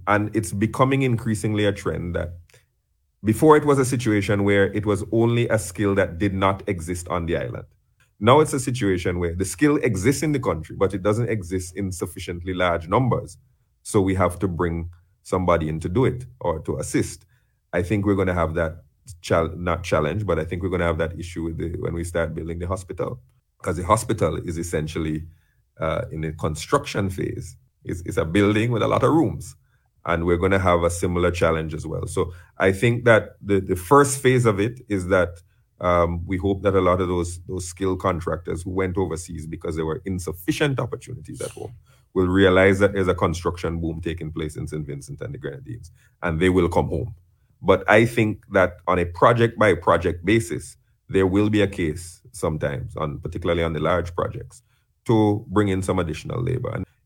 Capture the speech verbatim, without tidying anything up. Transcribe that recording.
And it's becoming increasingly a trend that before it was a situation where it was only a skill that did not exist on the island. Now it's a situation where the skill exists in the country, but it doesn't exist in sufficiently large numbers. So we have to bring somebody in to do it or to assist. I think we're going to have that chal- not challenge, but I think we're going to have that issue with the, when we start building the hospital, because the hospital is essentially uh, in the construction phase. It's, it's a building with a lot of rooms, and we're going to have a similar challenge as well. So I think that the, the first phase of it is that um, we hope that a lot of those those skilled contractors who went overseas because there were insufficient opportunities at home will realize that there's a construction boom taking place in Saint Vincent and the Grenadines, and they will come home. But I think that on a project by project basis, there will be a case sometimes, on particularly on the large projects, to bring in some additional labor. And